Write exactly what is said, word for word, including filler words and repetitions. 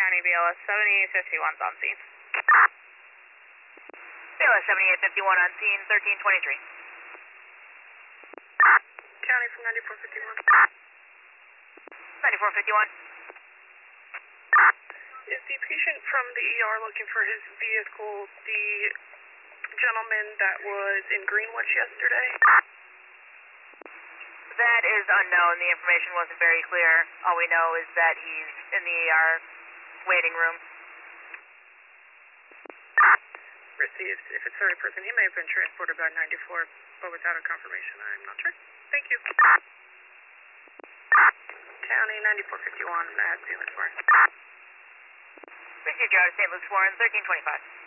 County B L S seventy-eight fifty-one's on scene. B L S seventy-eight fifty-one on scene, thirteen twenty-three. County from ninety-four fifty-one. ninety-four fifty-one. Is the patient from the E R looking for his vehicle, the gentleman that was in Greenwich yesterday? That is unknown. The information wasn't very clear. All we know is that he's in the E R waiting room. Received. If it's the right person, he may have been transported by ninety-four, but without a confirmation, I'm not sure. Thank you. County ninety-four fifty-one at Saint Louis Warren. Received, you're out of Saint Luke's Warren, thirteen twenty-five.